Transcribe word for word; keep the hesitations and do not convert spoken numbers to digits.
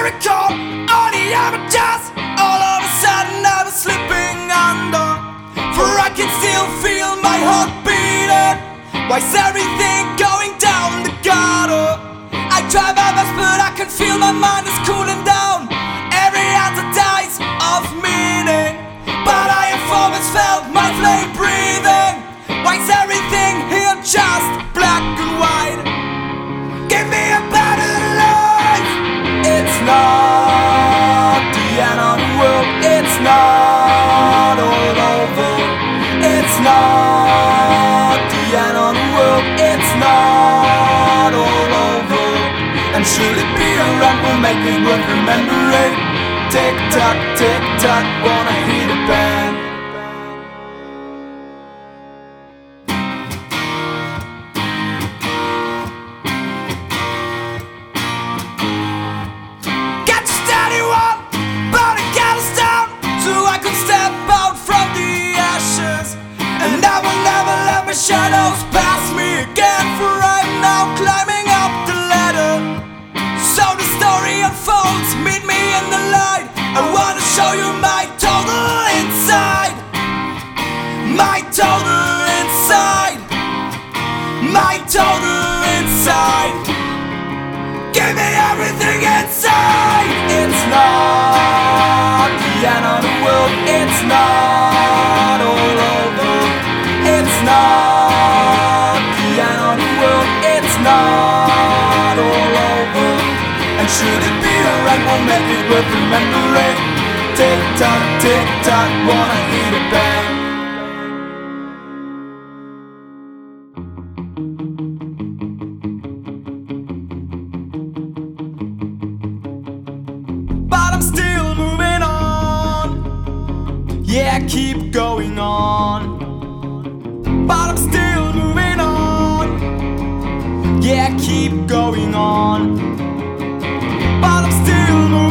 miracle, only amateurs. All of a sudden I was slipping under, for I can still feel my heart beating. Why's everything going down the gutter? I try my best but I can feel my mind is cooling down. Every answer dies of meaning, but I have always felt my flame breathing. Why's everything here just black and white? Give me a better life. It's not the end of the world. It's not all over. It's not the end of the world. It's not all over. And should it be a run, we'll make it worth remembering. Tick tock, tick tock, wanna hear the band. Got to steady one, but I gotta stop, so I can step out from the ashes. And I will never let my shadows pass me again, for I'm now climbing up the ladder. So the story unfolds, meet me in the light. I wanna show you my total inside. My total inside. My total inside. Give me everything inside. It's not the end of the world. It's not all over. It's not the end of the world. It's not all over. And should it be alright, we'll make it worth remembering. Tick tock, tick tock, wanna hear the bang. But I'm still moving on. Yeah, keep going on. But I'm still moving on. Yeah, keep going on. But I'm still moving on.